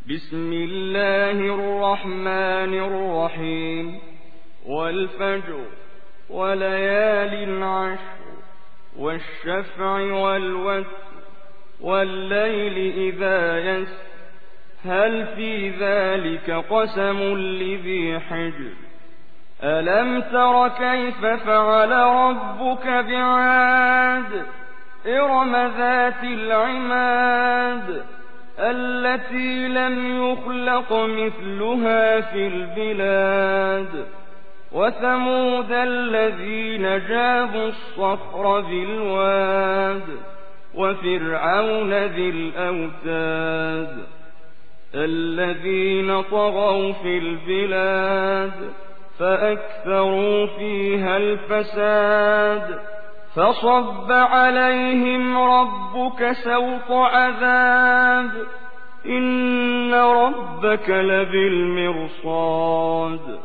بسم الله الرحمن الرحيم والفجر وليال عشر والشفع والوتر والليل إذا يسر هل في ذلك قسم لذي حجر ألم تر كيف فعل ربك بعاد إرم ذات العماد التي لم يخلق مثلها في البلاد وثمود الذين جابوا الصخر بالواد وفرعون ذي الأوتاد الذين طغوا في البلاد فأكثروا فيها الفساد فصب عليهم ربك سوط عذاب إن ربك لبالمرصاد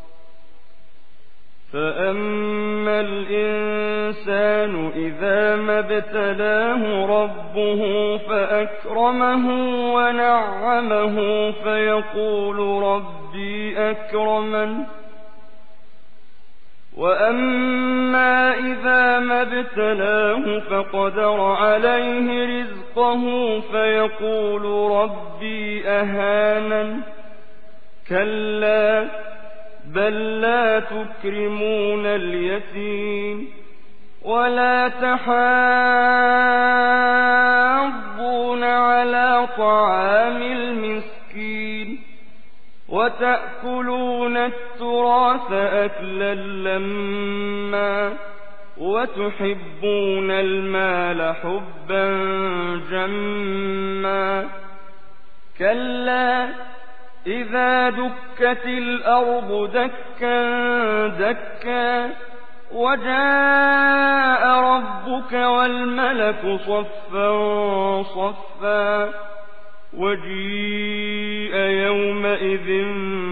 فأما الإنسان إذا ما ابتلاه ربه فأكرمه ونعمه فيقول ربي أكرمن وأما إذا ما ابتلاه فقدر عليه رزقه فيقول ربي أهانن كلا بل لا تكرمون اليتيم ولا تحاضون على طعام المسكين وتأكلون التراث أكلا لما وتحبون المال حبا جما كلا إذا دكت الأرض دكا دكا وجاء ربك والملك صفا صفا وجيء يومئذ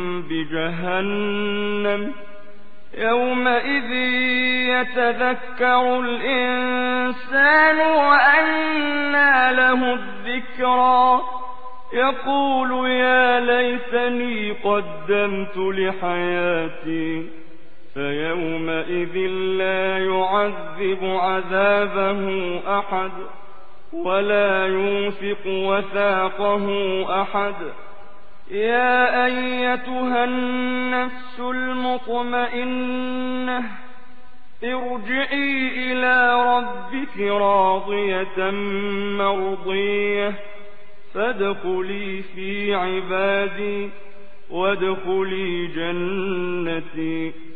بجهنم يومئذ يتذكر الإنسان وأنى له الذكرى يقول يا ليتني قدمت لحياتي فيومئذ لا يعذب عذابه أحد ولا يوثق وثاقه أحد يا أيتها النفس المطمئنة ارجعي إلى ربك راضية مرضية فادخلي في عبادي وادخلي جنتي